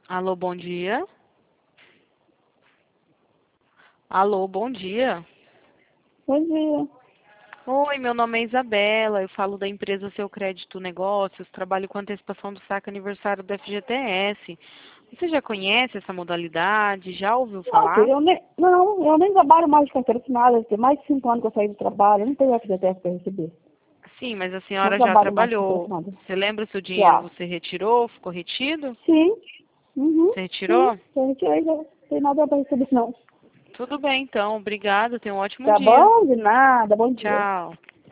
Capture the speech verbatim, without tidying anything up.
Alô, bom dia. Alô, bom dia. Bom dia. Oi, meu nome é Isabela, eu falo da empresa Seu Crédito Negócios, trabalho com antecipação do saque aniversário do F G T S. Você já conhece essa modalidade? Já ouviu Nossa, falar? eu nem, não, eu nem trabalho mais de carteira assinada. Tem mais de cinco anos que eu saí do trabalho. Eu não tenho F G T S para receber. Sim, mas a Não senhora já trabalho mais de carteira trabalhou. assinada. Você lembra se o dinheiro Já. você retirou? Ficou retido? Sim. Uhum. Você Sim. retirou? Já retirei, já. Não tem nada para receber, não. Tudo bem, então. Obrigada. Tenha um ótimo Tá dia. bom? De nada. Bom dia. Tchau.